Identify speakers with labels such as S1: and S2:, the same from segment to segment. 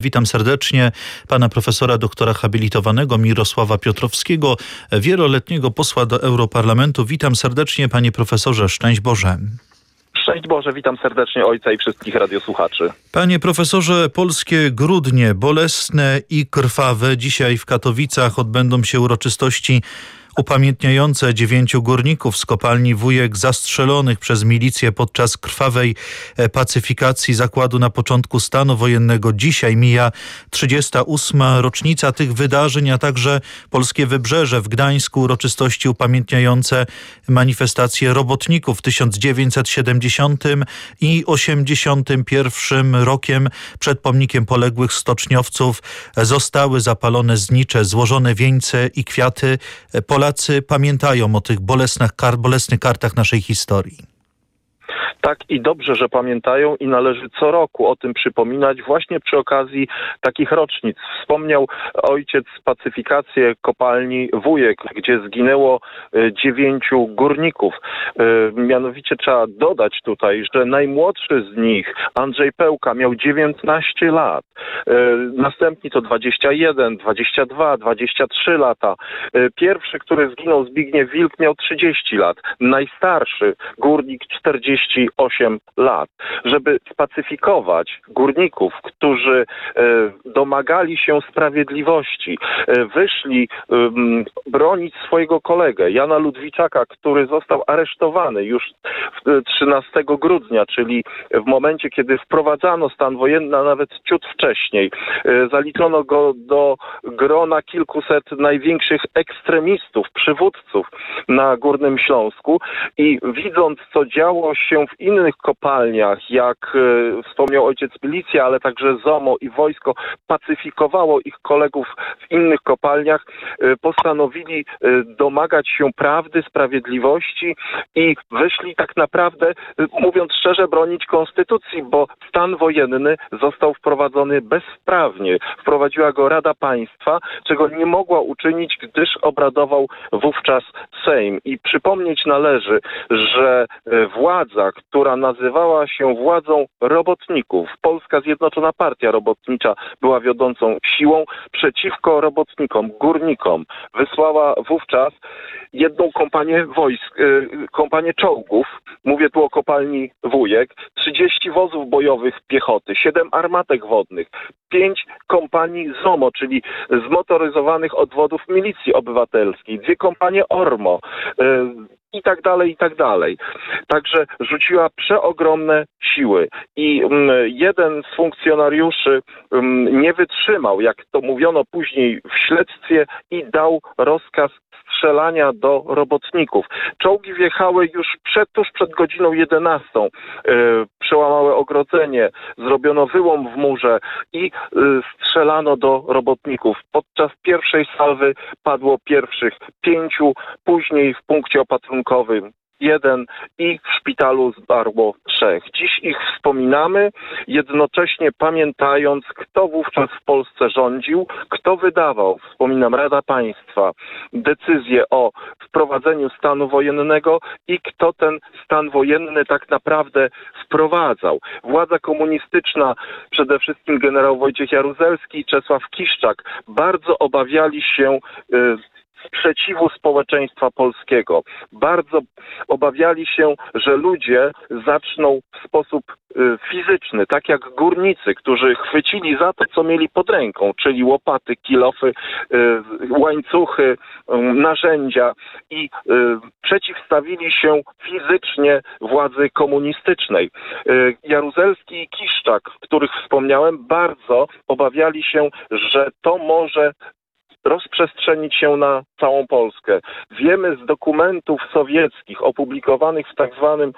S1: Witam serdecznie pana profesora doktora habilitowanego Mirosława Piotrowskiego, wieloletniego posła do Europarlamentu. Witam serdecznie, panie profesorze. Szczęść Boże.
S2: Szczęść Boże, witam serdecznie ojca i wszystkich radiosłuchaczy.
S1: Panie profesorze, polskie grudnie, bolesne i krwawe. Dzisiaj w Katowicach odbędą się uroczystości upamiętniające 9 górników z kopalni Wujek zastrzelonych przez milicję podczas krwawej pacyfikacji zakładu na początku stanu wojennego. Dzisiaj mija 38. rocznica tych wydarzeń, a także polskie Wybrzeże w Gdańsku, uroczystości upamiętniające manifestacje robotników w 1970 i 81 rokiem. Przed pomnikiem poległych stoczniowców zostały zapalone znicze, złożone wieńce i kwiaty. Polacy pamiętają o tych bolesnych kartach naszej historii.
S2: Tak i dobrze, że pamiętają i należy co roku o tym przypominać właśnie przy okazji takich rocznic. Wspomniał ojciec pacyfikację kopalni Wujek, gdzie zginęło 9 górników. Mianowicie trzeba dodać tutaj, że najmłodszy z nich, Andrzej Pełka, miał 19 lat. Następni to 21, 22, 23 lata. Pierwszy, który zginął, Zbigniew Wilk, miał 30 lat. Najstarszy górnik 48 lat. Żeby spacyfikować górników, którzy domagali się sprawiedliwości, wyszli bronić swojego kolegę, Jana Ludwiczaka, który został aresztowany już 13 grudnia, czyli w momencie, kiedy wprowadzano stan wojenny, a nawet ciut wcześniej. Zaliczono go do grona kilkuset największych ekstremistów, przywódców na Górnym Śląsku i widząc, co działo się w innych kopalniach, jak wspomniał ojciec, milicja, ale także ZOMO i wojsko pacyfikowało ich kolegów w innych kopalniach, postanowili domagać się prawdy, sprawiedliwości i wyszli tak naprawdę, mówiąc szczerze, bronić konstytucji, bo stan wojenny został wprowadzony bezprawnie. Wprowadziła go Rada Państwa, czego nie mogła uczynić, gdyż obradował wówczas Sejm. I przypomnieć należy, że władza, która nazywała się władzą robotników, Polska Zjednoczona Partia Robotnicza była wiodącą siłą przeciwko robotnikom, górnikom. Wysłała wówczas jedną kompanię wojsk, kompanię czołgów, mówię tu o kopalni Wujek, 30 wozów bojowych piechoty, 7 armatek wodnych, 5 kompanii ZOMO, czyli zmotoryzowanych odwodów milicji obywatelskiej, 2 kompanie ORMO, i tak dalej, i tak dalej. Także rzuciła przeogromne siły i jeden z funkcjonariuszy nie wytrzymał, jak to mówiono później w śledztwie, i dał rozkaz strzelania do robotników. Czołgi wjechały już tuż przed godziną 11. Przełamały ogrodzenie, zrobiono wyłom w murze i strzelano do robotników. Podczas pierwszej salwy padło pierwszych 5, później w punkcie opatrunkowym 1 i w szpitalu zmarło 3. Dziś ich wspominamy, jednocześnie pamiętając, kto wówczas w Polsce rządził, kto wydawał, wspominam, Rada Państwa, decyzję o wprowadzeniu stanu wojennego i kto ten stan wojenny tak naprawdę wprowadzał. Władza komunistyczna, przede wszystkim generał Wojciech Jaruzelski i Czesław Kiszczak, bardzo obawiali się sprzeciwu społeczeństwa polskiego. Bardzo obawiali się, że ludzie zaczną w sposób fizyczny, tak jak górnicy, którzy chwycili za to, co mieli pod ręką, czyli łopaty, kilofy, łańcuchy, narzędzia i przeciwstawili się fizycznie władzy komunistycznej. Jaruzelski i Kiszczak, których wspomniałem, bardzo obawiali się, że to może rozprzestrzenić się na całą Polskę. Wiemy z dokumentów sowieckich opublikowanych w tak zwanym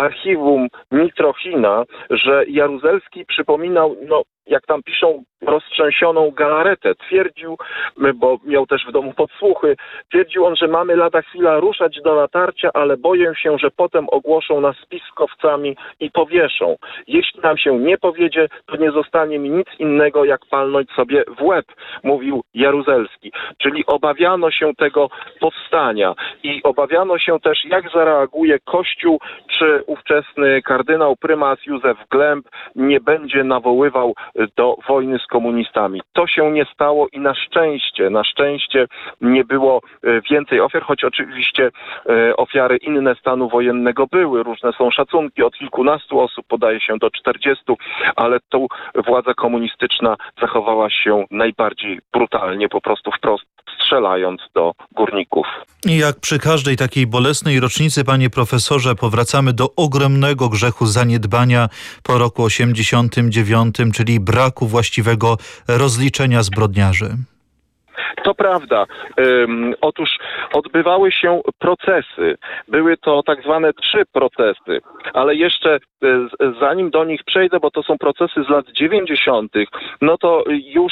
S2: archiwum Mitrochina, że Jaruzelski przypominał, jak tam piszą, roztrzęsioną galaretę. Twierdził, bo miał też w domu podsłuchy, twierdził on, że mamy lada chwila ruszać do natarcia, ale boję się, że potem ogłoszą nas spiskowcami i powieszą. Jeśli nam się nie powiedzie, to nie zostanie mi nic innego, jak palnąć sobie w łeb, mówił Jaruzelski. Czyli obawiano się tego powstania i obawiano się też, jak zareaguje Kościół, czy ówczesny kardynał prymas Józef Glemp nie będzie nawoływał do wojny z komunistami. To się nie stało i na szczęście nie było więcej ofiar, choć oczywiście ofiary inne stanu wojennego były. Różne są szacunki, od kilkunastu osób podaje się do 40, ale tu władza komunistyczna zachowała się najbardziej brutalnie, po prostu wprost strzelając do górników.
S1: I jak przy każdej takiej bolesnej rocznicy, panie profesorze, powracamy do ogromnego grzechu zaniedbania po roku 89, czyli braku właściwego rozliczenia zbrodniarzy.
S2: To prawda. Otóż odbywały się procesy. Były to tak zwane 3 procesy, ale jeszcze zanim do nich przejdę, bo to są procesy z lat 90., no to już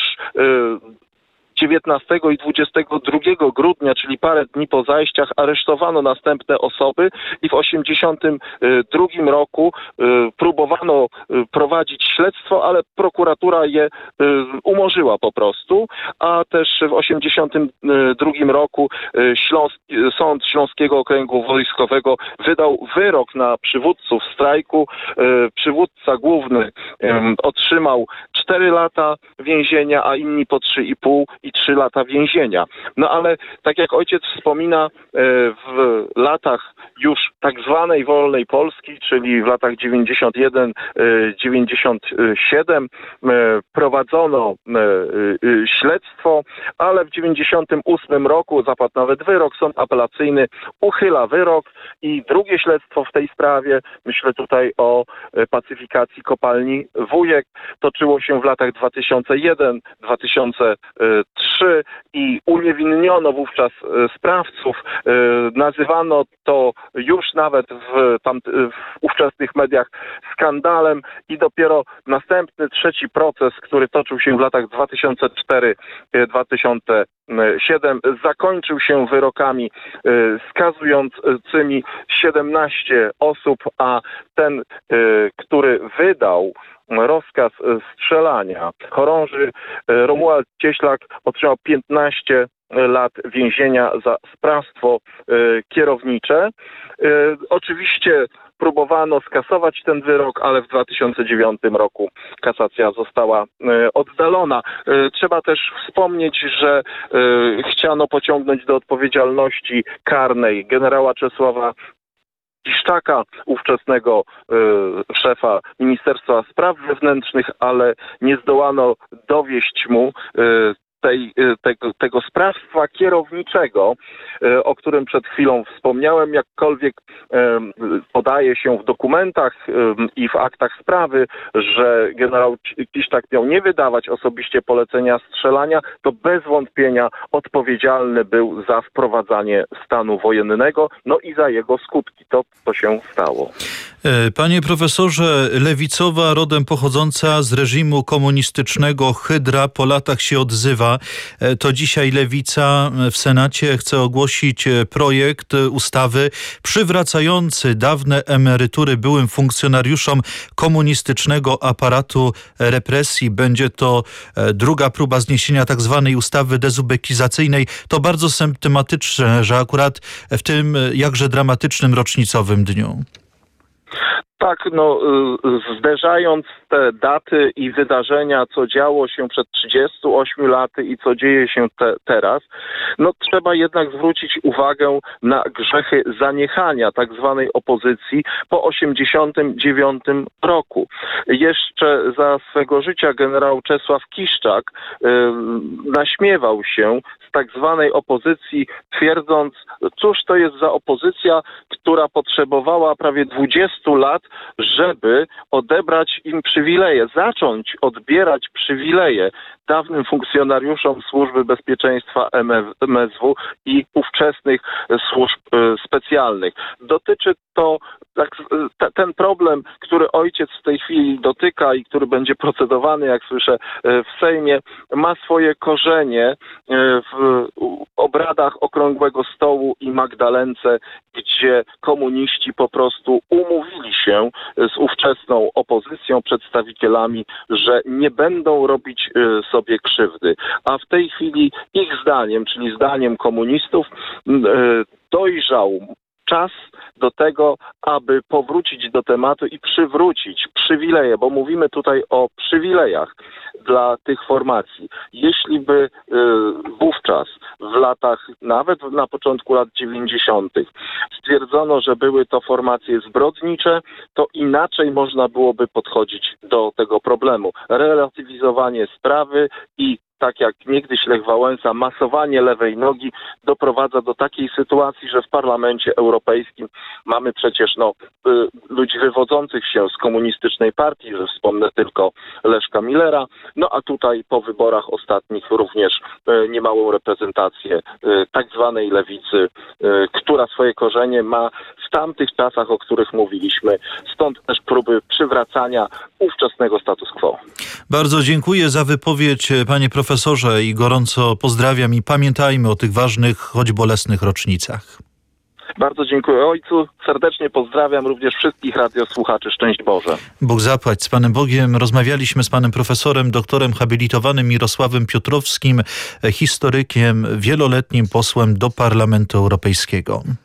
S2: 19 i 22 grudnia, czyli parę dni po zajściach, aresztowano następne osoby i w 82 roku próbowano prowadzić śledztwo, ale prokuratura je umorzyła po prostu, a też w 82 roku Sąd Śląskiego Okręgu Wojskowego wydał wyrok na przywódców strajku. Przywódca główny otrzymał 4 lata więzienia, a inni po 3,5 i 3 lata więzienia. No ale tak jak ojciec wspomina, w latach już tak zwanej wolnej Polski, czyli w latach 91-97 prowadzono śledztwo, ale w 98 roku zapadł nawet wyrok, sąd apelacyjny uchyla wyrok i drugie śledztwo w tej sprawie, myślę tutaj o pacyfikacji kopalni Wujek, toczyło się w latach 2001-2003 i uniewinniono wówczas sprawców. Nazywano to już nawet w ówczesnych mediach skandalem i dopiero następny, trzeci proces, który toczył się w latach 2004-2007, zakończył się wyrokami skazującymi 17 osób, a ten, który wydał rozkaz strzelania chorąży, Romuald Cieślak, otrzymał 15 lat więzienia za sprawstwo kierownicze. Oczywiście próbowano skasować ten wyrok, ale w 2009 roku kasacja została oddalona. Trzeba też wspomnieć, że chciano pociągnąć do odpowiedzialności karnej generała Czesława Kiszczaka, ówczesnego szefa Ministerstwa Spraw Wewnętrznych, ale nie zdołano dowieść mu tego sprawstwa kierowniczego, o którym przed chwilą wspomniałem, jakkolwiek podaje się w dokumentach i w aktach sprawy, że generał Kiszczak miał nie wydawać osobiście polecenia strzelania, to bez wątpienia odpowiedzialny był za wprowadzanie stanu wojennego, no i za jego skutki. To się stało.
S1: Panie profesorze, lewicowa, rodem pochodząca z reżimu komunistycznego Hydra po latach się odzywa. To dzisiaj Lewica w Senacie chce ogłosić projekt ustawy przywracający dawne emerytury byłym funkcjonariuszom komunistycznego aparatu represji. Będzie to druga próba zniesienia tak zwanej ustawy dezubekizacyjnej. To bardzo symptomatyczne, że akurat w tym jakże dramatycznym rocznicowym dniu.
S2: Tak, zderzając te daty i wydarzenia, co działo się przed 38 laty i co dzieje się teraz, trzeba jednak zwrócić uwagę na grzechy zaniechania tak zwanej opozycji po 89 roku. Jeszcze za swego życia generał Czesław Kiszczak naśmiewał się z tak zwanej opozycji, twierdząc, cóż to jest za opozycja, która potrzebowała prawie 20 lat, żeby odebrać im przywileje, zacząć odbierać przywileje dawnym funkcjonariuszom Służby Bezpieczeństwa MSW i ówczesnych służb specjalnych. Dotyczy to ten problem, który ojciec w tej chwili dotyka i który będzie procedowany, jak słyszę, w Sejmie, ma swoje korzenie w obradach Okrągłego Stołu i Magdalence, gdzie komuniści po prostu umówili się z ówczesną opozycją, przedstawicielami, że nie będą robić sobie krzywdy. A w tej chwili ich zdaniem, czyli zdaniem komunistów, dojrzał czas do tego, aby powrócić do tematu i przywrócić przywileje, bo mówimy tutaj o przywilejach dla tych formacji. Jeśli by wówczas w latach, nawet na początku lat 90. stwierdzono, że były to formacje zbrodnicze, to inaczej można byłoby podchodzić do tego problemu. Relatywizowanie sprawy i tak jak niegdyś Lech Wałęsa, masowanie lewej nogi doprowadza do takiej sytuacji, że w Parlamencie Europejskim mamy przecież ludzi wywodzących się z komunistycznej partii, że wspomnę tylko Leszka Millera, a tutaj po wyborach ostatnich również niemałą reprezentację tak zwanej lewicy, która swoje korzenie ma w tamtych czasach, o których mówiliśmy. Stąd też próby przywracania ówczesnego status quo.
S1: Bardzo dziękuję za wypowiedź, panie profesorze, i gorąco pozdrawiam i pamiętajmy o tych ważnych, choć bolesnych rocznicach.
S2: Bardzo dziękuję ojcu, serdecznie pozdrawiam również wszystkich radiosłuchaczy. Szczęść Boże.
S1: Bóg zapłać. Z Panem Bogiem rozmawialiśmy z panem profesorem, doktorem habilitowanym Mirosławem Piotrowskim, historykiem, wieloletnim posłem do Parlamentu Europejskiego.